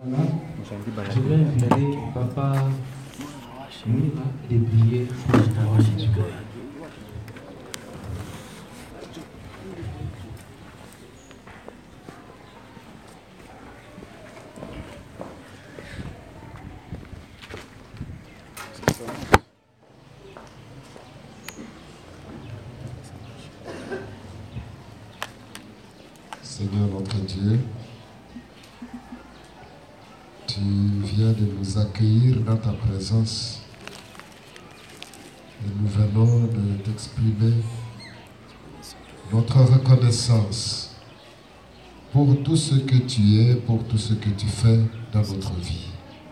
Voilà. Je vais inviter Papa Moura de prier pour la parole de Dieu. Seigneur notre Dieu, tu viens de nous accueillir dans ta présence et nous venons de t'exprimer notre reconnaissance pour tout ce que tu es, pour tout ce que tu fais dans notre vie.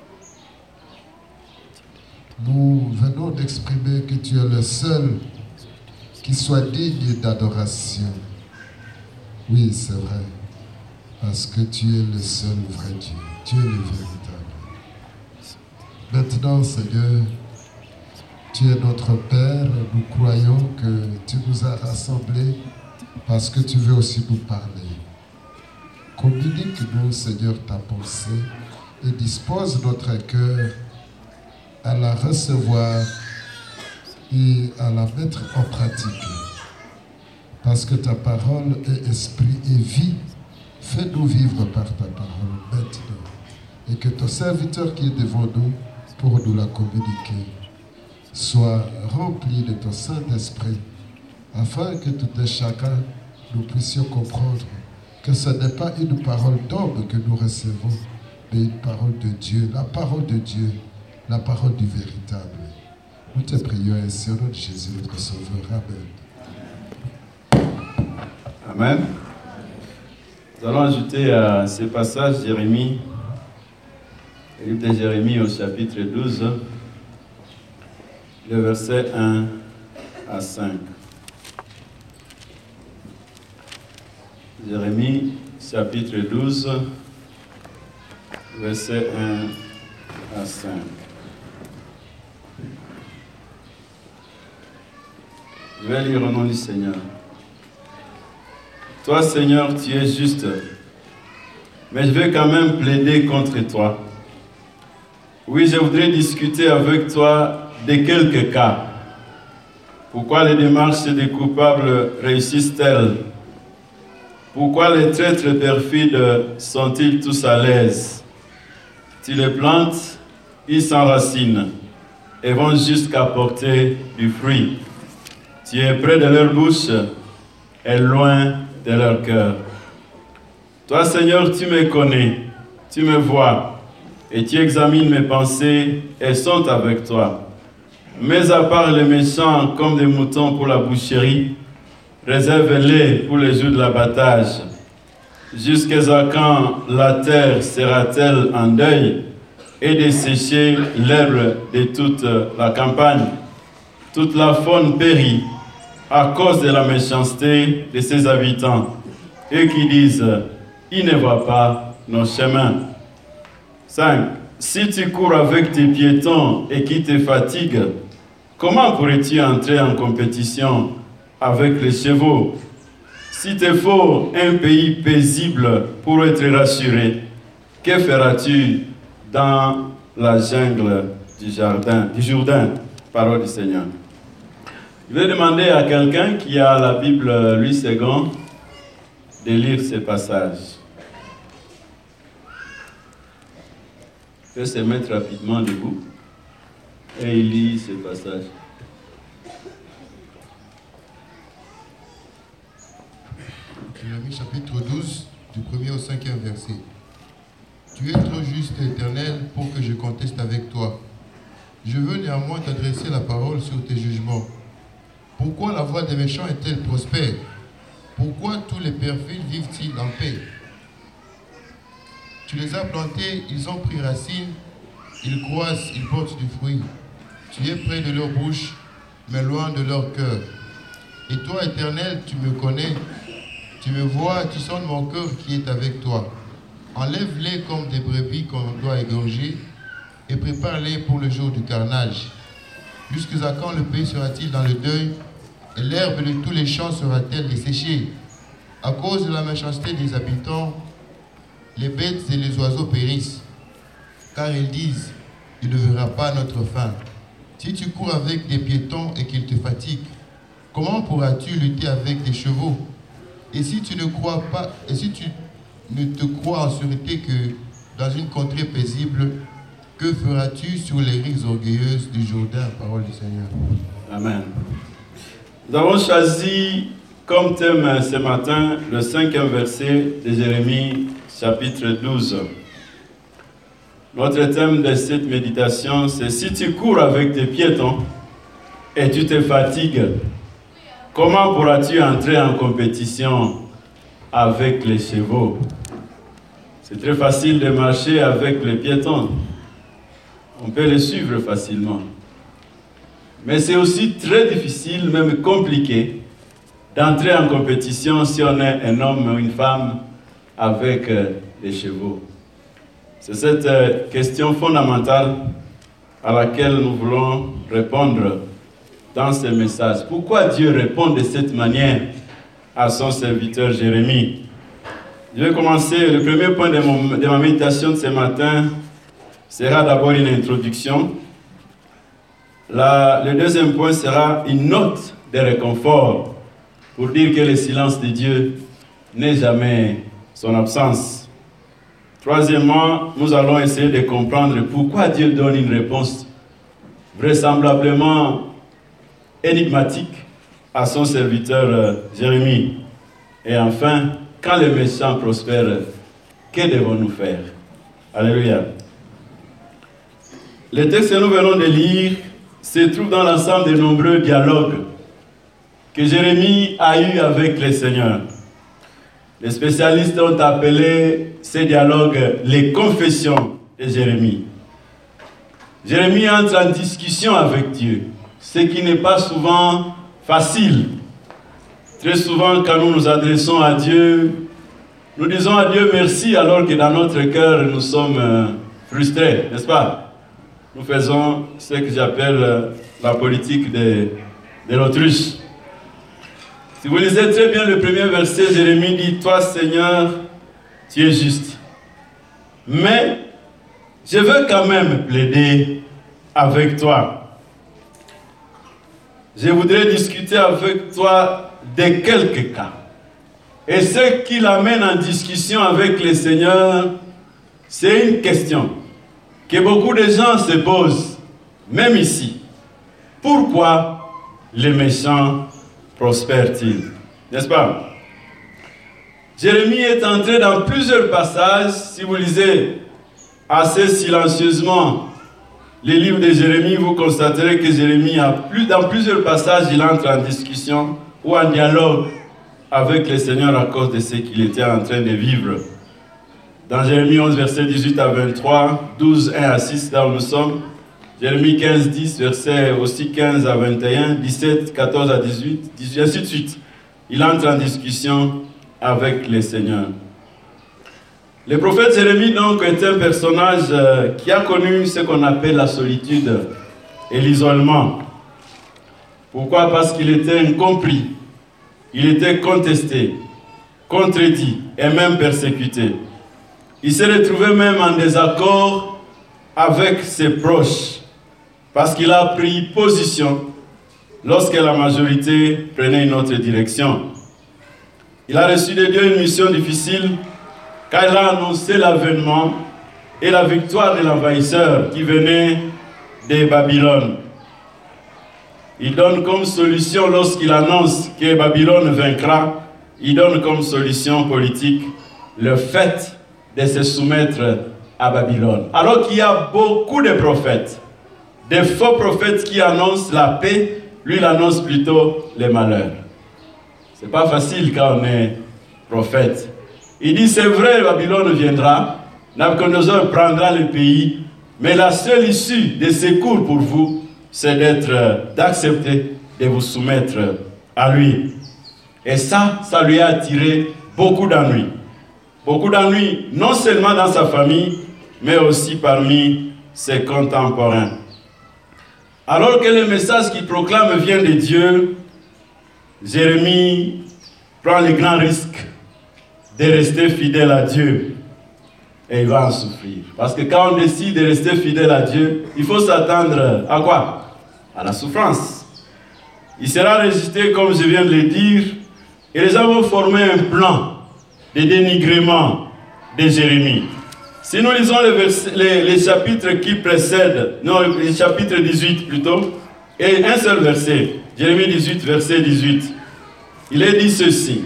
Nous venons d'exprimer que tu es le seul qui soit digne d'adoration. Oui, c'est vrai, parce que tu es le seul vrai Dieu, tu es le véritable. Maintenant, Seigneur, tu es notre Père, nous croyons que tu nous as rassemblés parce que tu veux aussi nous parler. Communique-nous, Seigneur, ta pensée et dispose notre cœur à la recevoir et à la mettre en pratique. Parce que ta parole est esprit et vie. Fais-nous vivre par ta parole maintenant. Et que ton serviteur qui est devant nous, pour nous la communiquer, soit rempli de ton Saint-Esprit, afin que tout un chacun, nous puissions comprendre que ce n'est pas une parole d'homme que nous recevons, mais une parole de Dieu, la parole de Dieu, la parole du véritable. Nous te prions ainsi au nom de Jésus, notre Sauveur. Amen. Amen. Nous allons ajouter à ce passage Jérémie, le livre de Jérémie au chapitre 12, le verset 1 à 5. Jérémie, chapitre 12, verset 1 à 5. Je vais lire au nom du Seigneur. Toi, Seigneur, tu es juste, mais je vais quand même plaider contre toi. Oui, je voudrais discuter avec toi de quelques cas. Pourquoi les démarches des coupables réussissent-elles? Pourquoi les traîtres perfides sont-ils tous à l'aise? Tu les plantes, ils s'enracinent et vont jusqu'à porter du fruit. Tu es près de leur bouche et loin de leur cœur. Toi, Seigneur, tu me connais, tu me vois, et tu examines mes pensées, elles sont avec toi. Mais à part les méchants comme des moutons pour la boucherie, réserve-les pour les jours de l'abattage. Jusqu'à quand la terre sera-t-elle en deuil et dessécher l'herbe de toute la campagne? Toute la faune périt à cause de la méchanceté de ses habitants, et qui disent, il ne voit pas nos chemins. 5. Si tu cours avec tes piétons et qui te fatiguent, comment pourrais-tu entrer en compétition avec les chevaux? Si te faut un pays paisible pour être rassuré, que feras-tu dans la jungle du Jourdain? Parole du Seigneur. Je vais demander à quelqu'un qui a la Bible Louis II de lire ce passage. Il peut se mettre rapidement debout et il lit ce passage. Jérémie chapitre 12, du 1er au 5e verset. Tu es trop juste, Éternel, pour que je conteste avec toi. Je veux néanmoins t'adresser la parole sur tes jugements. Pourquoi la voie des méchants est-elle prospère? Pourquoi tous les perfides vivent-ils en paix? Tu les as plantés, ils ont pris racine, ils croissent, ils portent du fruit. Tu es près de leur bouche, mais loin de leur cœur. Et toi, Éternel, tu me connais, tu me vois, tu sondes mon cœur qui est avec toi. Enlève-les comme des brebis qu'on doit égorger et prépare-les pour le jour du carnage. Jusqu'à quand le pays sera-t-il dans le deuil et l'herbe de tous les champs sera-t-elle desséchée? À cause de la méchanceté des habitants, les bêtes et les oiseaux périssent. car ils disent, il ne verra pas notre fin. Si tu cours avec des piétons et qu'ils te fatiguent, comment pourras-tu lutter avec des chevaux? Et si tu ne crois pas, et si tu ne te crois en sûreté que dans une contrée paisible, que feras-tu sur les rives orgueilleuses du Jourdain? Parole du Seigneur. Amen. Nous avons choisi comme thème ce matin le 5e verset de Jérémie chapitre 12. Notre thème de cette méditation, c'est si tu cours avec tes piétons et tu te fatigues, comment pourras-tu entrer en compétition avec les chevaux? C'est très facile de marcher avec les piétons. On peut les suivre facilement. Mais c'est aussi très difficile, même compliqué, d'entrer en compétition si on est un homme ou une femme avec les chevaux. C'est cette question fondamentale à laquelle nous voulons répondre dans ce message. Pourquoi Dieu répond de cette manière à son serviteur Jérémie? Je vais commencer. Le premier point de ma méditation de ce matin sera d'abord une introduction. Le deuxième point sera une note de réconfort pour dire que le silence de Dieu n'est jamais son absence. Troisièmement, nous allons essayer de comprendre pourquoi Dieu donne une réponse vraisemblablement énigmatique à son serviteur Jérémie. Et enfin, quand les méchants prospèrent, que devons-nous faire? Alléluia. Le texte que nous venons de lire se trouve dans l'ensemble des nombreux dialogues que Jérémie a eu avec le Seigneur. Les spécialistes ont appelé ces dialogues les confessions de Jérémie. Jérémie entre en discussion avec Dieu, ce qui n'est pas souvent facile. Très souvent, quand nous nous adressons à Dieu, nous disons à Dieu merci alors que dans notre cœur, nous sommes frustrés, n'est-ce pas? Nous faisons ce que j'appelle la politique de l'autruche. Si vous lisez très bien le premier verset, Jérémie dit « Toi, Seigneur, tu es juste. Mais je veux quand même plaider avec toi. Je voudrais discuter avec toi de quelques cas. » Et ce qui l'amène en discussion avec le Seigneur, c'est une question que beaucoup de gens se posent, même ici. Pourquoi les méchants prospèrent-ils? N'est-ce pas? Jérémie est entré dans plusieurs passages. Si vous lisez assez silencieusement les livres de Jérémie, vous constaterez que Jérémie, dans plusieurs passages, il entre en discussion ou en dialogue avec le Seigneur à cause de ce qu'il était en train de vivre. Dans Jérémie 11, versets 18 à 23, 12, 1 à 6, là où nous sommes, Jérémie 15, 10, versets aussi 15 à 21, 17, 14 à 18, 18, ainsi de suite. Il entre en discussion avec le Seigneur. Le prophète Jérémie, donc, est un personnage qui a connu ce qu'on appelle la solitude et l'isolement. Pourquoi? Parce qu'il était incompris, il était contesté, contredit et même persécuté. Il s'est retrouvé même en désaccord avec ses proches, parce qu'il a pris position lorsque la majorité prenait une autre direction. Il a reçu de Dieu une mission difficile, car il a annoncé l'avènement et la victoire de l'envahisseur qui venait de Babylone. Il donne comme solution, lorsqu'il annonce que Babylone vaincra, il donne comme solution politique le fait de se soumettre à Babylone. Alors qu'il y a beaucoup de prophètes, des faux prophètes qui annoncent la paix, lui il annonce plutôt les malheurs. C'est pas facile quand on est prophète. Il dit c'est vrai, Babylone viendra, Nabuchodonosor prendra le pays, mais la seule issue des secours pour vous, c'est d'accepter de vous soumettre à lui. Et ça lui a attiré beaucoup d'ennuis. Beaucoup d'ennuis, non seulement dans sa famille, mais aussi parmi ses contemporains. Alors que le message qu'il proclame vient de Dieu, Jérémie prend le grand risque de rester fidèle à Dieu. et il va en souffrir. Parce que quand on décide de rester fidèle à Dieu, il faut s'attendre à quoi? À la souffrance. Il sera résisté, comme je viens de le dire, et les gens vont former un plan de dénigrement de Jérémie. Si nous lisons les chapitres qui précèdent, non, le chapitre 18 plutôt, et un seul verset, Jérémie 18, verset 18, il est dit ceci.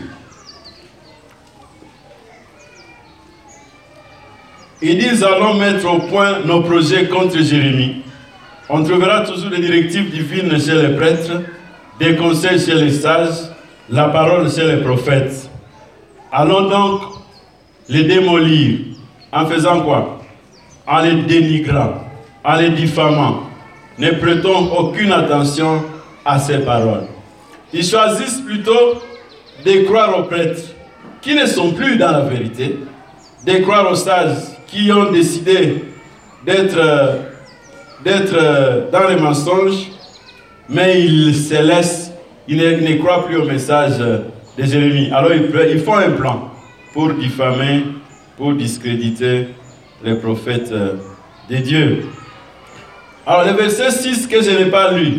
Ils disent, allons mettre au point nos projets contre Jérémie. On trouvera toujours des directives divines chez les prêtres, des conseils chez les sages, la parole chez les prophètes. Allons donc les démolir. En faisant quoi? En les dénigrant, en les diffamant. Ne prêtons aucune attention à ces paroles. Ils choisissent plutôt de croire aux prêtres qui ne sont plus dans la vérité, de croire aux sages qui ont décidé d'être dans les mensonges, mais ils se laissent, ils ne croient plus au message de Jérémie. Alors ils font un plan pour diffamer, pour discréditer les prophètes de Dieu. Alors le verset 6 que je n'ai pas lu,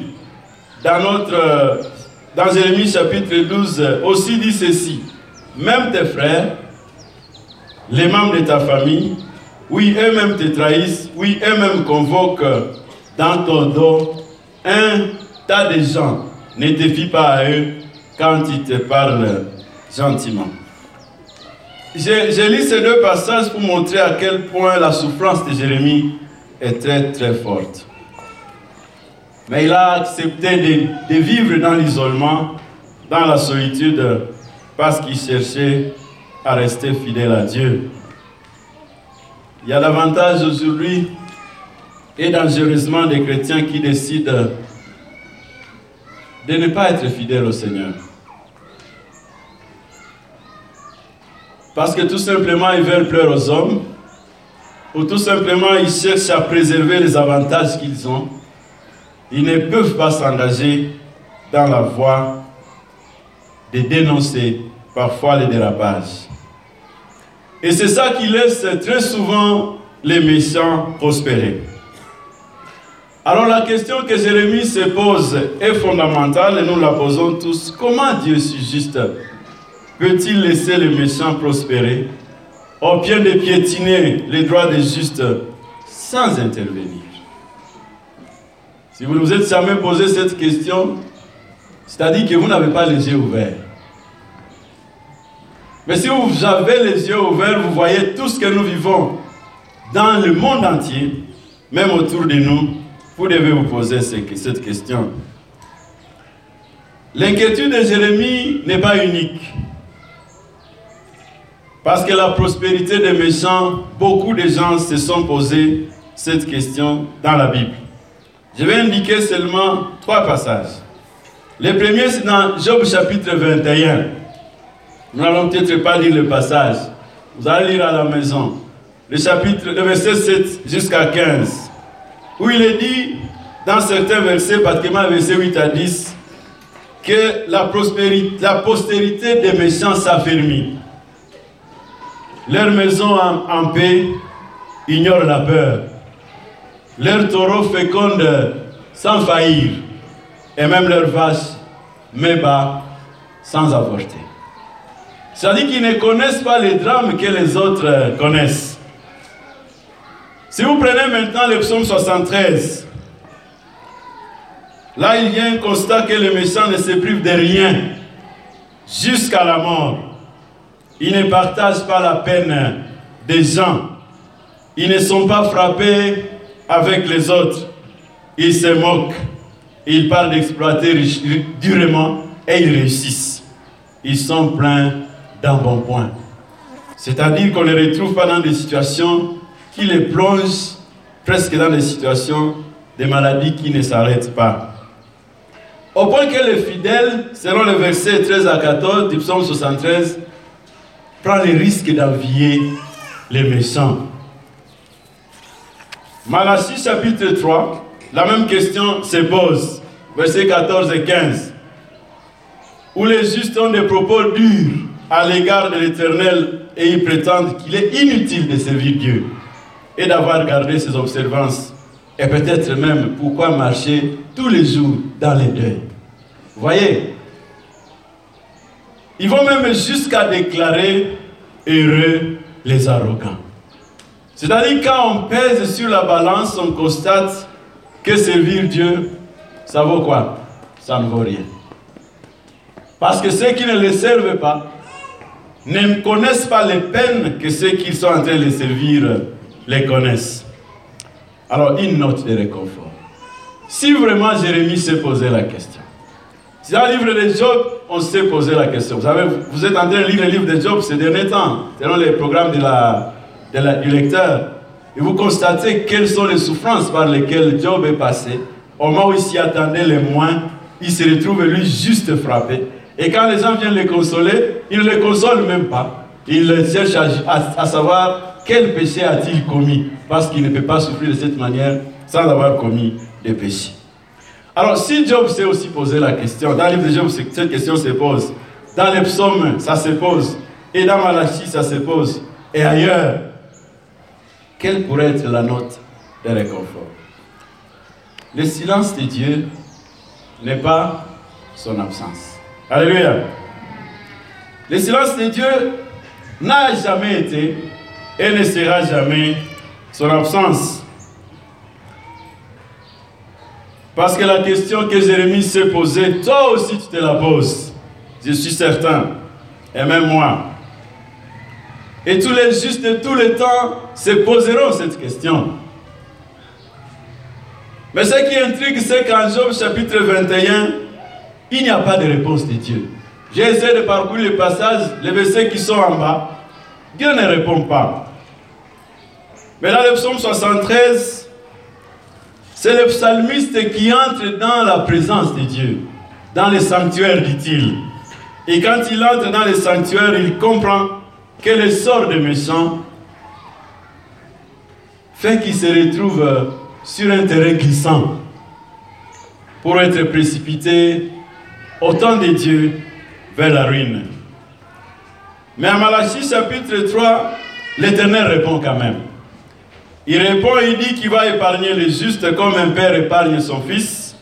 dans Jérémie chapitre 12, aussi dit ceci. Même tes frères, les membres de ta famille, oui, eux-mêmes te trahissent, oui, eux-mêmes convoquent dans ton dos un tas de gens. Ne te fie pas à eux quand ils te parlent gentiment. J'ai lu ces deux passages pour montrer à quel point la souffrance de Jérémie est très très forte. Mais il a accepté de vivre dans l'isolement, dans la solitude, parce qu'il cherchait à rester fidèle à Dieu. Il y a davantage aujourd'hui et dangereusement des chrétiens qui décident de ne pas être fidèles au Seigneur. Parce que tout simplement ils veulent plaire aux hommes, ou tout simplement ils cherchent à préserver les avantages qu'ils ont. Ils ne peuvent pas s'engager dans la voie de dénoncer parfois les dérapages. Et c'est ça qui laisse très souvent les méchants prospérer. Alors la question que Jérémie se pose est fondamentale et nous la posons tous. Comment Dieu si juste peut-il laisser les méchants prospérer au point de piétiner les droits des justes sans intervenir? Si vous ne vous êtes jamais posé cette question, c'est-à-dire que vous n'avez pas les yeux ouverts. Mais si vous avez les yeux ouverts, vous voyez tout ce que nous vivons dans le monde entier, même autour de nous, vous devez vous poser cette question. L'inquiétude de Jérémie n'est pas unique. Parce que la prospérité des méchants, beaucoup de gens se sont posé cette question dans la Bible. Je vais indiquer seulement 3 passages. Le premier, c'est dans Job chapitre 21. Nous n'allons peut-être pas lire le passage. Vous allez lire à la maison. Le verset 7 jusqu'à 15. Où il est dit, dans certains versets, particulièrement verset 8 à 10, que la postérité des méchants s'affermit. Leur maison en paix ignore la peur. Leurs taureaux fécondent sans faillir. Et même leurs vaches met bas sans avorter. C'est-à-dire qu'ils ne connaissent pas les drames que les autres connaissent. Si vous prenez maintenant le psaume 73, là il y a un constat que les méchants ne se privent de rien jusqu'à la mort. Ils ne partagent pas la peine des gens. Ils ne sont pas frappés avec les autres. Ils se moquent. Ils parlent d'exploiter durement et ils réussissent. Ils sont pleins d'embonpoint. C'est-à-dire qu'on ne les retrouve pas dans des situations qui les plongent presque dans des situations de maladies qui ne s'arrêtent pas. Au point que les fidèles, selon le verset 13 à 14 du psaume 73, prend le risque d'envier les méchants. Malachie chapitre 3, la même question se pose, versets 14 et 15, où les justes ont des propos durs à l'égard de l'Éternel et ils prétendent qu'il est inutile de servir Dieu et d'avoir gardé ses observances. Et peut-être même pourquoi marcher tous les jours dans les deuils. Vous voyez, ils vont même jusqu'à déclarer heureux les arrogants. C'est-à-dire quand on pèse sur la balance, on constate que servir Dieu, ça vaut quoi? Ça ne vaut rien. Parce que ceux qui ne le servent pas ne connaissent pas les peines que ceux qui sont en train de les servir les connaissent. Alors, une note de réconfort. Si vraiment Jérémie s'est posé la question, si dans le livre de Job, on s'est posé la question. Vous savez, vous êtes en train de lire le livre de Job ces derniers temps, selon les programmes du lecteur, et vous constatez quelles sont les souffrances par lesquelles Job est passé. Au moment où il s'y attendait le moins, il se retrouve lui juste frappé. Et quand les gens viennent le consoler, ils ne le consolent même pas. Ils cherchent à savoir quel péché a-t-il commis, parce qu'il ne peut pas souffrir de cette manière sans avoir commis des péchés. Alors, si Job s'est aussi posé la question, dans le livre de Job, cette question se pose. Dans les psaumes, ça se pose. Et dans Malachie, ça se pose. Et ailleurs, quelle pourrait être la note de réconfort? Le silence de Dieu n'est pas son absence. Alléluia. Le silence de Dieu n'a jamais été et ne sera jamais son absence. Parce que la question que Jérémie s'est posée, toi aussi tu te la poses. Je suis certain. Et même moi. Et tous les justes de tous les temps se poseront cette question. Mais ce qui intrigue, c'est qu'en Job chapitre 21, il n'y a pas de réponse de Dieu. J'ai essayé de parcourir les passages, les versets qui sont en bas. Dieu ne répond pas. Mais dans le psaume 73, c'est le psalmiste qui entre dans la présence de Dieu, dans le sanctuaire, dit-il. Et quand il entre dans le sanctuaire, il comprend que le sort des méchants fait qu'il se retrouve sur un terrain glissant pour être précipité au temps de Dieu vers la ruine. Mais à Malachie chapitre 3, l'Éternel répond quand même. Il répond et il dit qu'il va épargner les justes comme un père épargne son fils.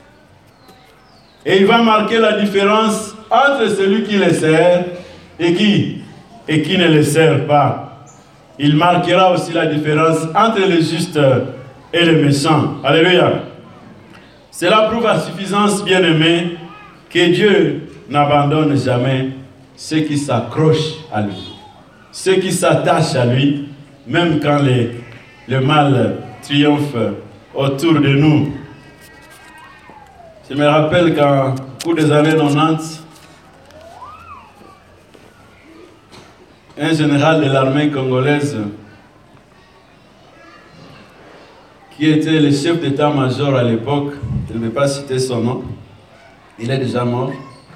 Et il va marquer la différence entre celui qui les sert et qui ne les sert pas. Il marquera aussi la différence entre les justes et les méchants. Alléluia. Cela prouve à suffisance, bien-aimés, que Dieu n'abandonne jamais ceux qui s'accrochent à lui, ceux qui s'attachent à lui, même quand le mal triomphe autour de nous. Je me rappelle qu'en cours des années 90, un général de l'armée congolaise, qui était le chef d'état-major à l'époque, je ne vais pas citer son nom, il est déjà mort,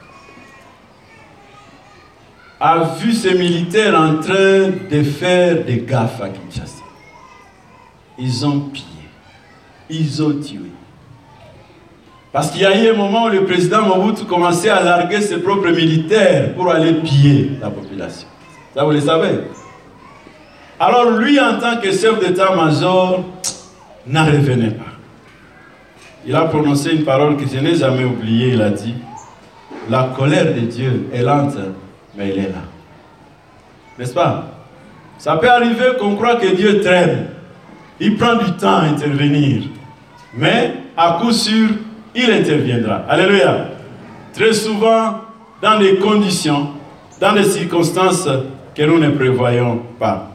a vu ces militaires en train de faire des gaffes à Kinshasa. Ils ont pillé, ils ont tué. Parce qu'il y a eu un moment où le président Mobutu commençait à larguer ses propres militaires pour aller piller la population. Ça, vous le savez. Alors lui, en tant que chef d'état-major, n'en revenait pas. Il a prononcé une parole que je n'ai jamais oubliée. Il a dit, la colère de Dieu est lente, mais il est là. N'est-ce pas? Ça peut arriver qu'on croit que Dieu traîne. Il prend du temps à intervenir. Mais, à coup sûr, il interviendra. Alléluia. Très souvent, dans des conditions, dans des circonstances que nous ne prévoyons pas.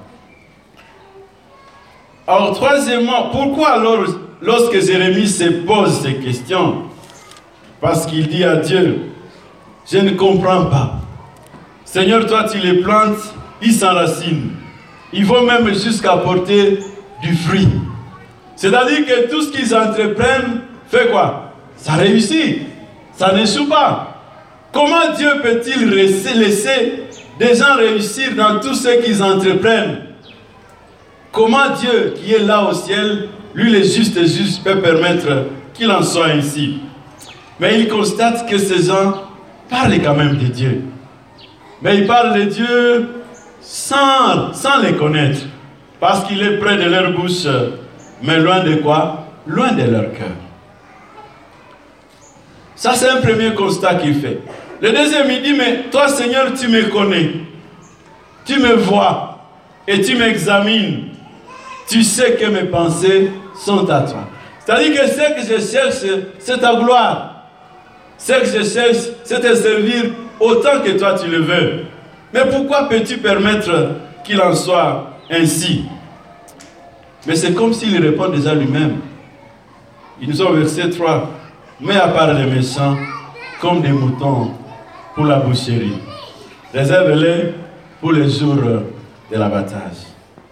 Alors, troisièmement, pourquoi alors, lorsque Jérémie se pose ces questions? Parce qu'il dit à Dieu, je ne comprends pas. Seigneur, toi tu les plantes, ils s'enracinent. Ils vont même jusqu'à porter du fruit. C'est-à-dire que tout ce qu'ils entreprennent, fait quoi? Ça réussit. Ça n'échoue pas. Comment Dieu peut-il laisser des gens réussir dans tout ce qu'ils entreprennent? Comment Dieu, qui est là au ciel, lui le juste peut permettre qu'il en soit ainsi? Mais il constate que ces gens parlent quand même de Dieu. Mais ils parlent de Dieu sans les connaître. Parce qu'il est près de leur bouche, mais loin de quoi? Loin de leur cœur. Ça, c'est un premier constat qu'il fait. Le deuxième, il dit, mais toi, Seigneur, tu me connais. Tu me vois et tu m'examines. Tu sais que mes pensées sont à toi. C'est-à-dire que ce que je cherche, c'est ta gloire. Ce que je cherche, c'est te servir autant que toi tu le veux. Mais pourquoi peux-tu permettre qu'il en soit ainsi? Mais c'est comme s'il répond déjà lui-même. Il nous a au verset 3. Mais à part les méchants, comme des moutons pour la boucherie. Réserve-les pour les jours de l'abattage.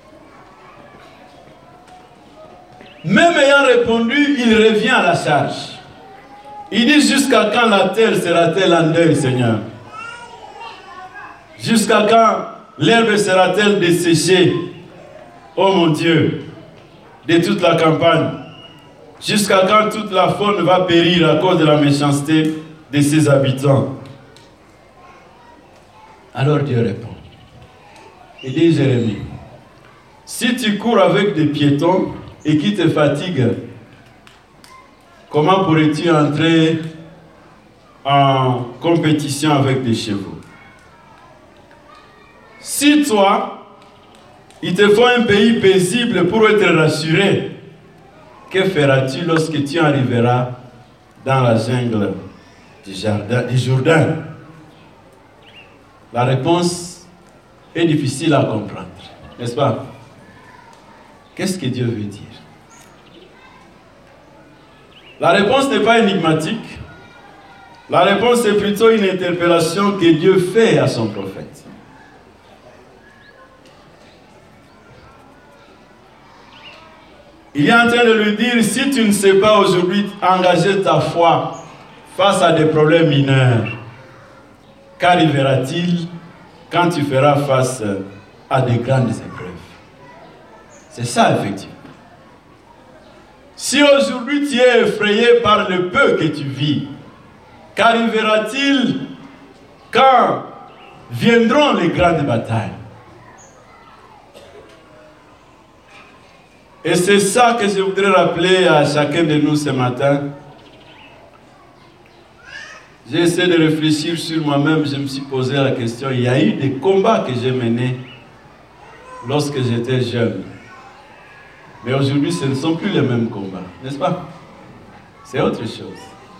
Même ayant répondu, il revient à la charge. Il dit, jusqu'à quand la terre sera-t-elle en deuil, Seigneur? Jusqu'à quand l'herbe sera-t-elle desséchée, oh mon Dieu, de toute la campagne? Jusqu'à quand toute la faune va périr à cause de la méchanceté de ses habitants? Alors Dieu répond. Il dit, Jérémie, si tu cours avec des piétons et qui te fatiguent, comment pourrais-tu entrer en compétition avec des chevaux? Si toi, il te faut un pays paisible pour être rassuré, que feras-tu lorsque tu arriveras dans la jungle du Jourdain? La réponse est difficile à comprendre, n'est-ce pas? Qu'est-ce que Dieu veut dire? La réponse n'est pas énigmatique. La réponse est plutôt une interpellation que Dieu fait à son prophète. Il est en train de lui dire, si tu ne sais pas aujourd'hui engager ta foi face à des problèmes mineurs, qu'arrivera-t-il quand tu feras face à de grandes épreuves? C'est ça, effectivement. Si aujourd'hui tu es effrayé par le peu que tu vis, qu'arrivera-t-il quand viendront les grandes batailles? Et c'est ça que je voudrais rappeler à chacun de nous ce matin. J'ai essayé de réfléchir sur moi-même, je me suis posé la question. Il y a eu des combats que j'ai menés lorsque j'étais jeune. Mais aujourd'hui, ce ne sont plus les mêmes combats, n'est-ce pas? C'est autre chose.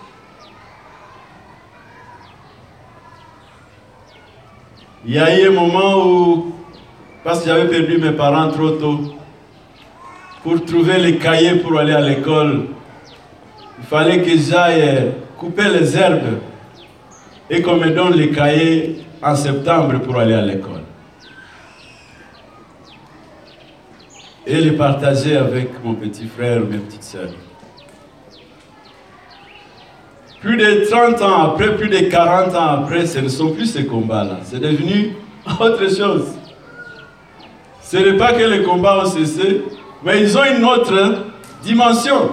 Il y a eu un moment où, parce que j'avais perdu mes parents trop tôt, pour trouver les cahiers pour aller à l'école, il fallait que j'aille couper les herbes et qu'on me donne les cahiers en septembre pour aller à l'école. Et les partager avec mon petit frère ou mes petites sœurs. Plus de 30 ans après, plus de 40 ans après, ce ne sont plus ces combats-là. C'est devenu autre chose. Ce n'est pas que les combats ont cessé, mais ils ont une autre dimension.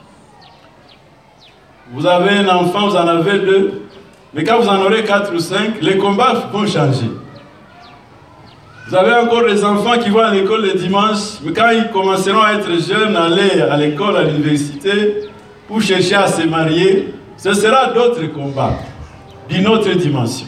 Vous avez un enfant, vous en avez deux, mais quand vous en aurez 4 ou 5, les combats vont changer. Vous avez encore des enfants qui vont à l'école le dimanche, mais quand ils commenceront à être jeunes, aller à l'école, à l'université, pour chercher à se marier, ce sera d'autres combats, d'une autre dimension.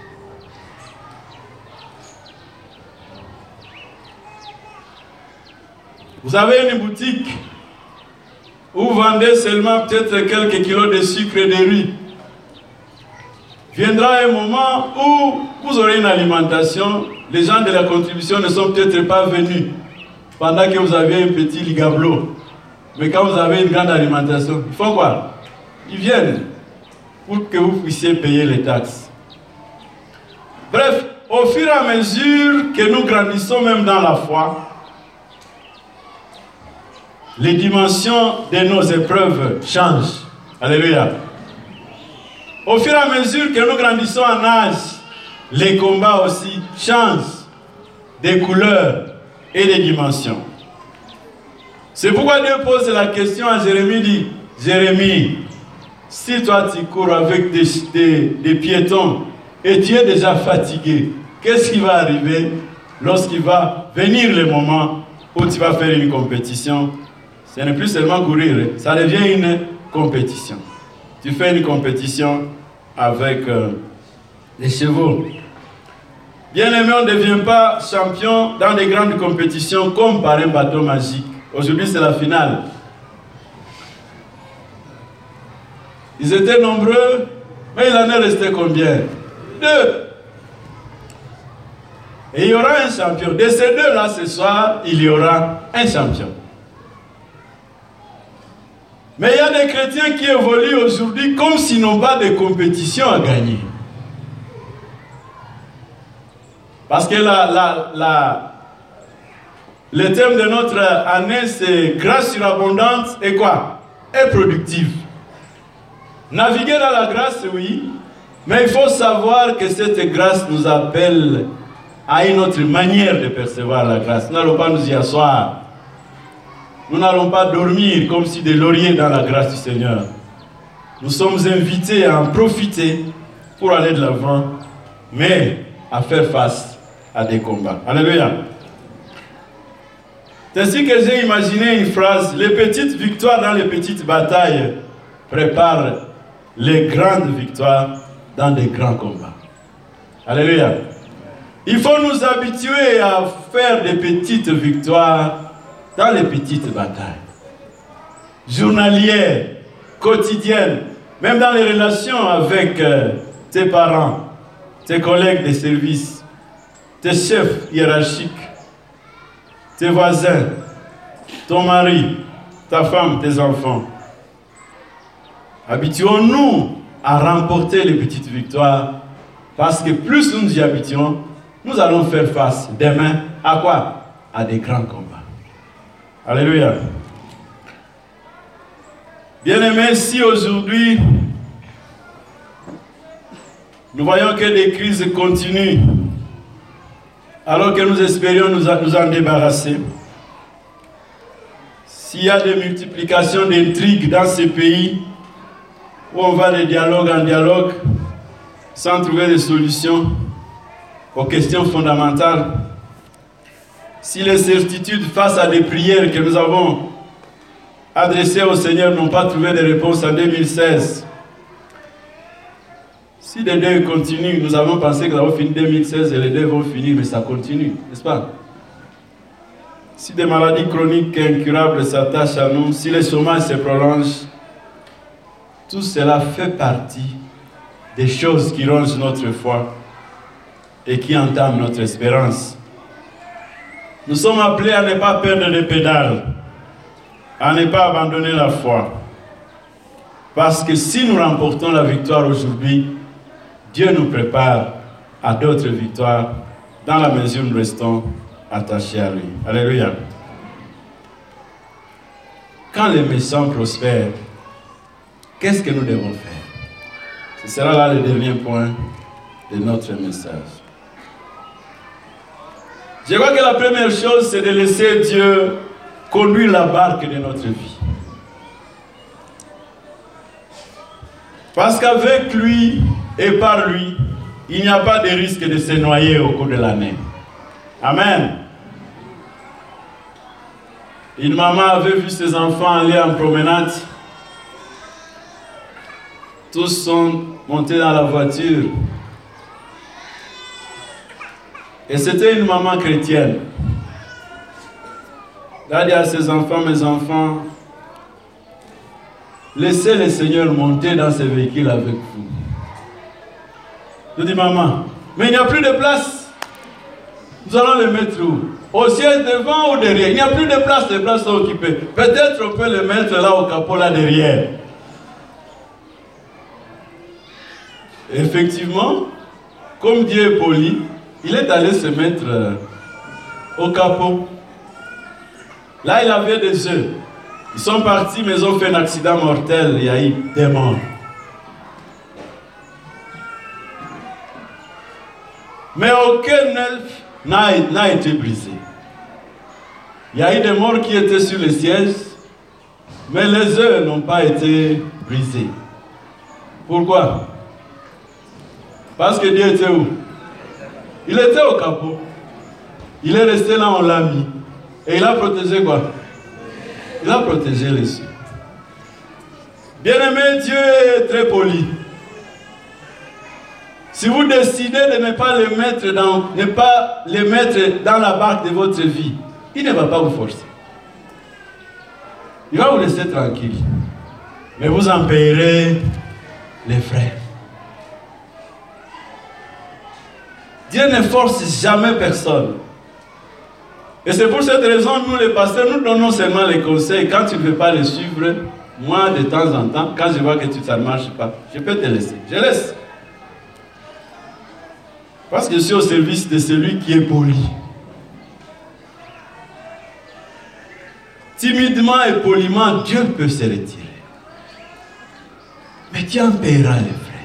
Vous avez une boutique où vous vendez seulement peut-être quelques kilos de sucre et de riz. Viendra un moment où vous aurez une alimentation, les gens de la contribution ne sont peut-être pas venus pendant que vous avez un petit ligablo. Mais quand vous avez une grande alimentation, ils font quoi? Ils viennent pour que vous puissiez payer les taxes. Bref, au fur et à mesure que nous grandissons même dans la foi, les dimensions de nos épreuves changent. Alléluia. Au fur et à mesure que nous grandissons en âge, les combats aussi changent des couleurs et des dimensions. C'est pourquoi Dieu pose la question à Jérémie, dit, Jérémie, si toi tu cours avec des piétons et tu es déjà fatigué, qu'est-ce qui va arriver lorsqu'il va venir le moment où tu vas faire une compétition, ce n'est plus seulement courir, ça devient une compétition. Tu fais une compétition avec les chevaux. Bien aimé, on ne devient pas champion dans des grandes compétitions comme par un bateau magique. Aujourd'hui, c'est la finale. Ils étaient nombreux, mais il en est resté combien? 2. Et il y aura un champion. De ces 2-là, ce soir, il y aura un champion. Mais il y a des chrétiens qui évoluent aujourd'hui comme s'ils n'ont pas de compétition à gagner. Parce que le thème de notre année, c'est grâce surabondante et quoi? Et productive. Naviguer dans la grâce, oui, mais il faut savoir que cette grâce nous appelle à une autre manière de percevoir la grâce. Nous n'allons pas nous y asseoir. Nous n'allons pas dormir comme si des lauriers dans la grâce du Seigneur. Nous sommes invités à en profiter pour aller de l'avant, mais à faire face à des combats. Alléluia. C'est ainsi que j'ai imaginé une phrase: les petites victoires dans les petites batailles préparent les grandes victoires dans des grands combats. Alléluia. Il faut nous habituer à faire des petites victoires dans les petites batailles. Journalières, quotidiennes, même dans les relations avec tes parents, tes collègues de service, tes chefs hiérarchiques, tes voisins, ton mari, ta femme, tes enfants. Habituons-nous à remporter les petites victoires, parce que plus nous nous y habituons, nous allons faire face demain à quoi? À des grands combats. Alléluia. Bien-aimés, si aujourd'hui nous voyons que des crises continuent, alors que nous espérions nous en débarrasser, s'il y a des multiplications d'intrigues dans ces pays, où on va de dialogue en dialogue, sans trouver de solutions aux questions fondamentales, si les certitudes face à des prières que nous avons adressées au Seigneur n'ont pas trouvé de réponse en 2016, si les deuils continuent, nous avons pensé que nous avons fini 2016 et les deuils vont finir, mais ça continue, n'est-ce pas? Si des maladies chroniques incurables s'attachent à nous, si les chômages se prolongent, tout cela fait partie des choses qui rongent notre foi et qui entament notre espérance. Nous sommes appelés à ne pas perdre les pédales, à ne pas abandonner la foi. Parce que si nous remportons la victoire aujourd'hui, Dieu nous prépare à d'autres victoires dans la mesure où nous restons attachés à lui. Alléluia. Quand les méchants prospèrent, qu'est-ce que nous devons faire? Ce sera là le dernier point de notre message. Je crois que la première chose, c'est de laisser Dieu conduire la barque de notre vie. Parce qu'avec lui et par lui, il n'y a pas de risque de se noyer au cours de l'année. Amen. Une maman avait vu ses enfants aller en promenade. Tous sont montés dans la voiture. Et c'était une maman chrétienne. Elle a dit à ses enfants: mes enfants, laissez le Seigneur monter dans ce véhicule avec vous. Je dis: maman, mais il n'y a plus de place. Nous allons les mettre où? Au siège devant ou derrière? Il n'y a plus de place, les places sont occupées. Peut-être on peut les mettre là au capot, là derrière. Effectivement, comme Dieu est poli, il est allé se mettre au capot. Là, il avait des œufs. Ils sont partis, mais ils ont fait un accident mortel. Il y a eu des morts. Mais aucun elfe n'a été brisé. Il y a eu des morts qui étaient sur le siège, mais les œufs n'ont pas été brisés. Pourquoi? Parce que Dieu était où? Il était au capot. Il est resté là, on l'a mis. Et il a protégé quoi? Il a protégé les cieux. Bien-aimé, Dieu est très poli. Si vous décidez de ne pas les mettre dans la barque de votre vie, il ne va pas vous forcer. Il va vous laisser tranquille. Mais vous en payerez les frais. Dieu ne force jamais personne. Et c'est pour cette raison, nous les pasteurs, nous donnons seulement les conseils. Quand tu ne veux pas les suivre, moi de temps en temps, quand je vois que ça ne marche pas, je peux te laisser. Je laisse. Parce que je suis au service de celui qui est poli. Timidement et poliment, Dieu peut se retirer. Mais Dieu en paiera les frais.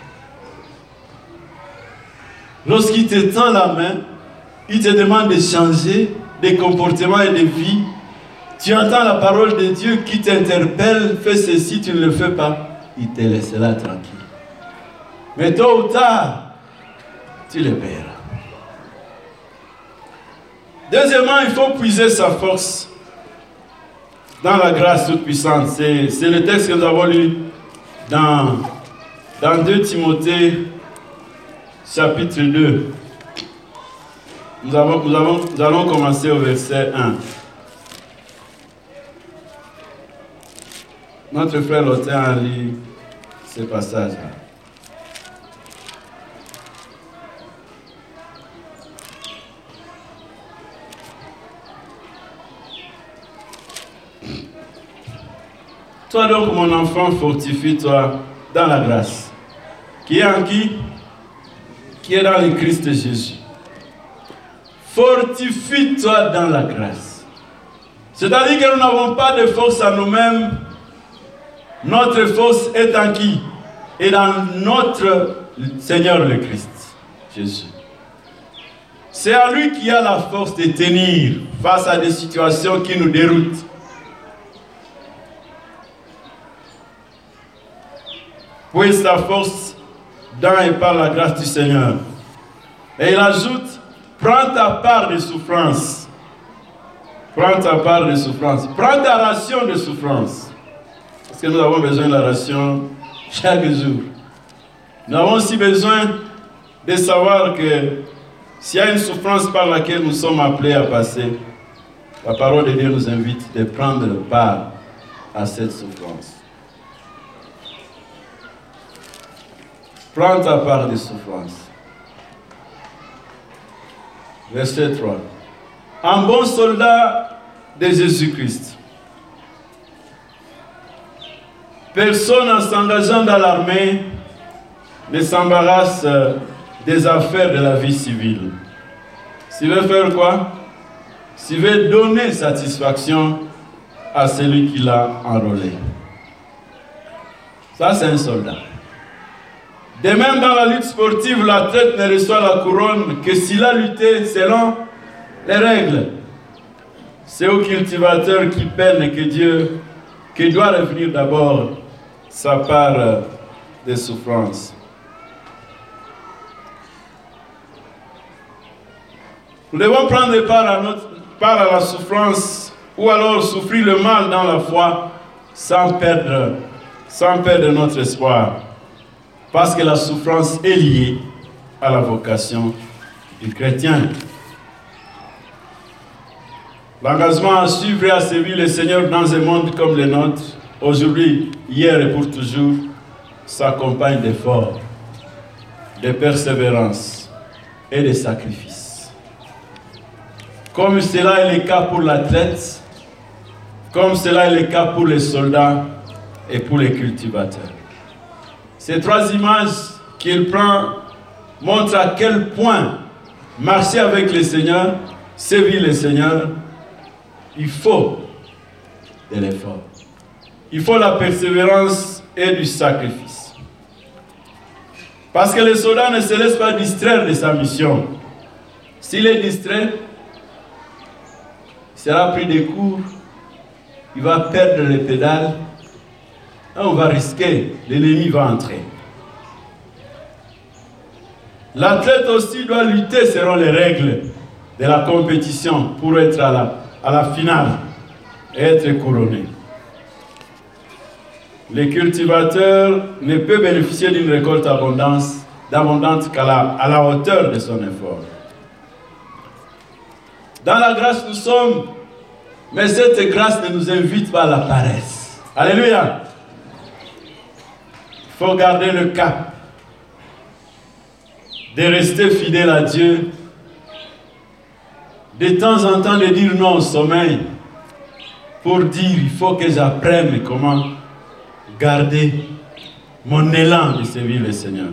Lorsqu'il te tend la main, il te demande de changer de comportement et de vie. Tu entends la parole de Dieu qui t'interpelle, fais ceci, tu ne le fais pas, il te laissera tranquille. Mais tôt ou tard, tu le paieras. Deuxièmement, il faut puiser sa force dans la grâce toute puissante. C'est le texte que nous avons lu dans 2 Timothée, chapitre 2. Nous allons commencer au verset 1. Notre frère Lotin a lu ce passage-là. Toi donc, mon enfant, fortifie-toi dans la grâce. Qui est en qui? Qui est dans le Christ Jésus. Fortifie-toi dans la grâce. C'est-à-dire que nous n'avons pas de force en nous-mêmes. Notre force est en qui? Et dans notre Seigneur le Christ, Jésus. C'est à lui qui a la force de tenir face à des situations qui nous déroutent. Puise ta force dans et par la grâce du Seigneur. Et il ajoute, prends ta part de souffrance. Prends ta part de souffrance. Prends ta ration de souffrance. Parce que nous avons besoin de la ration chaque jour. Nous avons aussi besoin de savoir que s'il y a une souffrance par laquelle nous sommes appelés à passer, la parole de Dieu nous invite de prendre part à cette souffrance. Prends ta part de souffrance. Verset 3. Un bon soldat de Jésus-Christ. Personne en s'engageant dans l'armée ne s'embarrasse des affaires de la vie civile. S'il veut faire quoi? S'il veut donner satisfaction à celui qui l'a enrôlé. Ça, c'est un soldat. De même, dans la lutte sportive, l'athlète ne reçoit la couronne que s'il a lutté selon les règles. C'est au cultivateur qui peine que doit revenir d'abord sa part de souffrance. Nous devons prendre part à la souffrance ou alors souffrir le mal dans la foi sans perdre notre espoir. Parce que la souffrance est liée à la vocation du chrétien. L'engagement à suivre et à servir le Seigneur dans un monde comme le nôtre, aujourd'hui, hier et pour toujours, s'accompagne d'efforts, de persévérance et de sacrifices. Comme cela est le cas pour l'athlète, comme cela est le cas pour les soldats et pour les cultivateurs. Ces 3 images qu'il prend montrent à quel point marcher avec le Seigneur, servir le Seigneur, il faut de l'effort. Il faut la persévérance et du sacrifice. Parce que le soldat ne se laisse pas distraire de sa mission. S'il est distrait, il sera pris des coups, il va perdre les pédales. On va risquer, l'ennemi va entrer. L'athlète aussi doit lutter selon les règles. de la compétition pour être à la finale et être couronné. Le cultivateur ne peut bénéficier d'une récolte abondante qu'à la hauteur de son effort. Dans la grâce nous sommes, mais cette grâce ne nous invite pas à la paresse. Alléluia. Il faut garder le cap de rester fidèle à Dieu, de temps en temps de dire non au sommeil, pour dire il faut que j'apprenne comment garder mon élan de servir le Seigneur.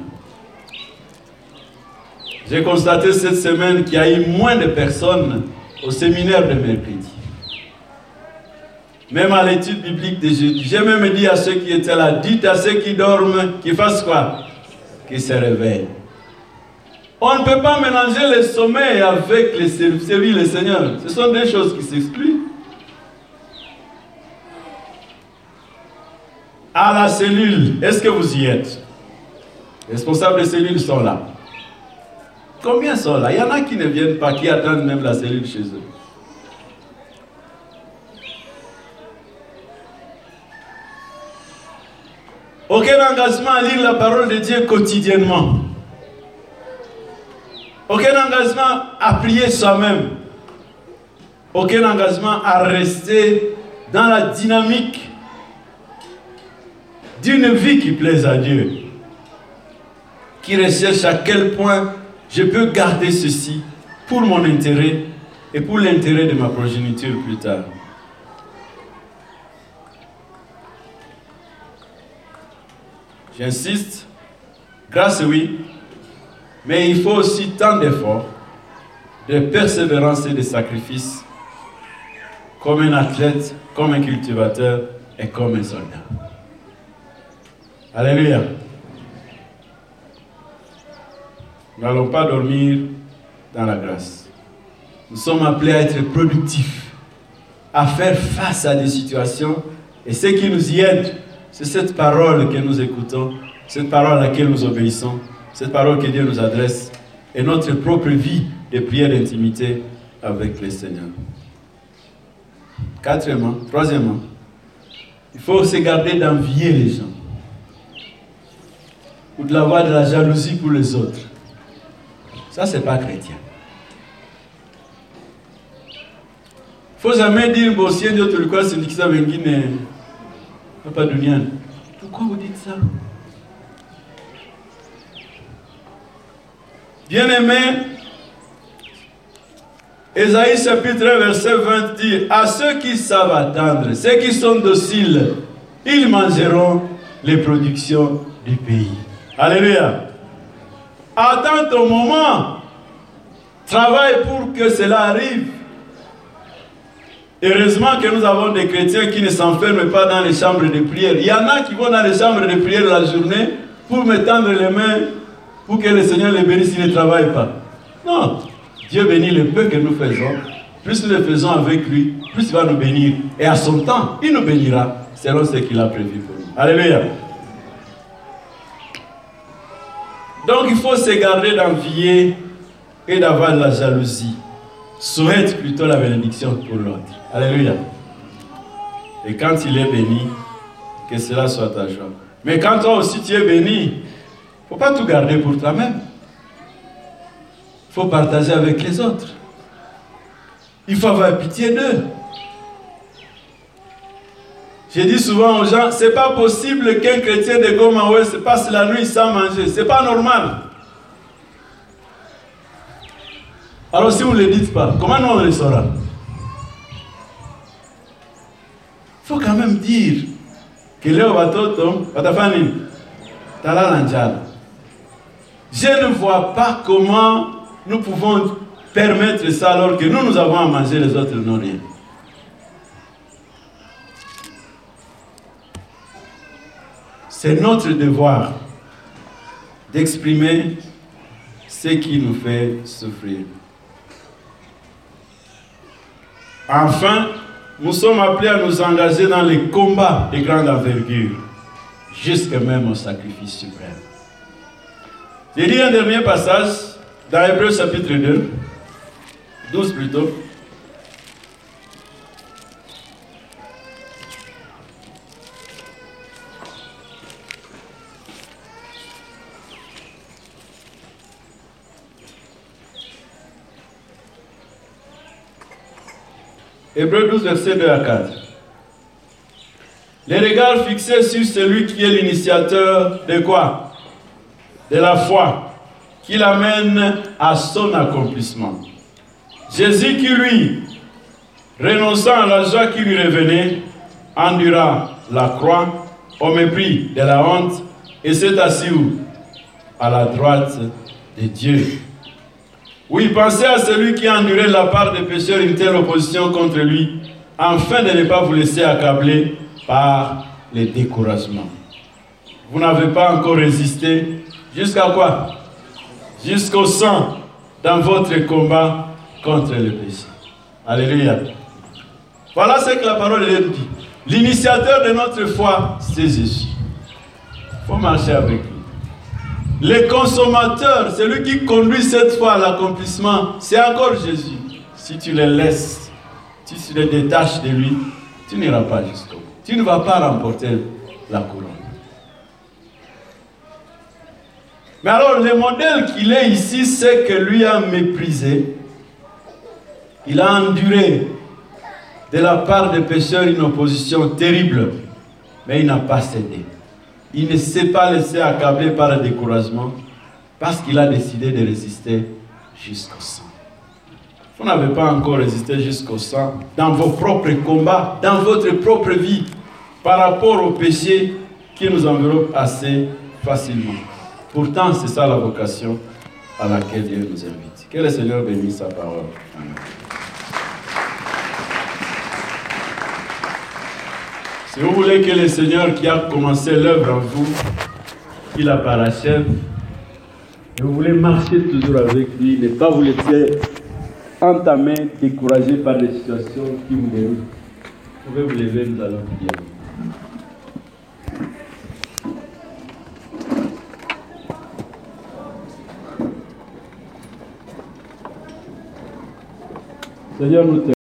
J'ai constaté cette semaine qu'il y a eu moins de personnes au séminaire de mercredi. Même à l'étude biblique de jeudi. J'ai même dit à ceux qui étaient là, dites à ceux qui dorment, qu'ils fassent quoi? Qu'ils se réveillent. On ne peut pas mélanger le sommeil avec le servir le Seigneur. Ce sont deux choses qui s'excluent. À la cellule, est-ce que vous y êtes? Les responsables de cellules sont là. Combien sont là? Il y en a qui ne viennent pas, qui attendent même la cellule chez eux. Aucun engagement à lire la parole de Dieu quotidiennement. Aucun engagement à prier soi-même. Aucun engagement à rester dans la dynamique d'une vie qui plaise à Dieu. Qui recherche à quel point je peux garder ceci pour mon intérêt et pour l'intérêt de ma progéniture plus tard. J'insiste, grâce oui, mais il faut aussi tant d'efforts, de persévérance et de sacrifice, comme un athlète, comme un cultivateur et comme un soldat. Alléluia. Nous n'allons pas dormir dans la grâce. Nous sommes appelés à être productifs, à faire face à des situations, et ce qui nous y aide, c'est cette parole que nous écoutons, cette parole à laquelle nous obéissons, cette parole que Dieu nous adresse, et notre propre vie de prière d'intimité avec le Seigneur. Troisièmement, il faut se garder d'envier les gens, ou de l'avoir de la jalousie pour les autres. Ça, c'est pas chrétien. Il ne faut jamais dire, bon, si Dieu te le croit, c'est une qui pas de lien. Pourquoi vous dites ça? Bien-aimé, Ésaïe chapitre 1, verset 20 dit, à ceux qui savent attendre, ceux qui sont dociles, ils mangeront les productions du pays. Alléluia. Attends ton moment. Travaille pour que cela arrive. Heureusement que nous avons des chrétiens qui ne s'enferment pas dans les chambres de prière. Il y en a qui vont dans les chambres de prière la journée pour me tendre les mains pour que le Seigneur les bénisse s'ils ne travaillent pas. Non. Dieu bénit le peu que nous faisons. Plus nous le faisons avec lui, plus il va nous bénir. Et à son temps, il nous bénira selon ce qu'il a prévu pour nous. Alléluia. Donc il faut se garder d'envier et d'avoir de la jalousie. Souhaite plutôt la bénédiction pour l'autre. Alléluia. Et quand il est béni, que cela soit ta joie. Mais quand toi aussi tu es béni, il ne faut pas tout garder pour toi-même. Il faut partager avec les autres. Il faut avoir pitié d'eux. J'ai dit souvent aux gens, c'est pas possible qu'un chrétien de Goma Ouest passe la nuit sans manger. C'est pas normal. Alors si vous ne le dites pas, comment nous on le saura? Il faut quand même dire que Léo Batoto, Batafani, Tala Lanjal. Je ne vois pas comment nous pouvons permettre ça alors que nous avons à manger, les autres n'ont rien. C'est notre devoir d'exprimer ce qui nous fait souffrir. Enfin, nous sommes appelés à nous engager dans les combats de grande envergure, jusqu'à même au sacrifice suprême. J'ai lu un dernier passage dans Hébreux chapitre 2. 12 plutôt. Hébreux 12, verset 2 à 4. Les regards fixés sur celui qui est l'initiateur de quoi? De la foi, qui l'amène à son accomplissement. Jésus qui lui, renonçant à la joie qui lui revenait, endura la croix au mépris de la honte et s'est assis où? À la droite de Dieu. Oui, pensez à celui qui a enduré de la part des pécheurs une telle opposition contre lui, afin de ne pas vous laisser accabler par les découragements. Vous n'avez pas encore résisté jusqu'à quoi? Jusqu'au sang dans votre combat contre le péché. Alléluia. Voilà ce que la parole de Dieu dit. L'initiateur de notre foi, c'est Jésus. Il faut marcher avec lui. Le consommateur, celui qui conduit cette foi à l'accomplissement, c'est encore Jésus. Si tu le laisses, si tu le détaches de lui, tu n'iras pas jusqu'au bout. Tu ne vas pas remporter la couronne. Mais alors, le modèle qu'il est ici, c'est que lui a méprisé. Il a enduré de la part des pécheurs une opposition terrible, mais il n'a pas cédé. Il ne s'est pas laissé accabler par le découragement parce qu'il a décidé de résister jusqu'au sang. Vous n'avez pas encore résisté jusqu'au sang dans vos propres combats, dans votre propre vie, par rapport au péché qui nous enveloppe assez facilement. Pourtant, c'est ça la vocation à laquelle Dieu nous invite. Que le Seigneur bénisse sa parole. Amen. Si vous voulez que le Seigneur qui a commencé l'œuvre en vous, qu'il la parachève, et vous voulez marcher toujours avec lui, ne pas vous laisser entamer, décourager par des situations qui vous déroutent, vous pouvez vous lever, nous allons prier. Seigneur, nous te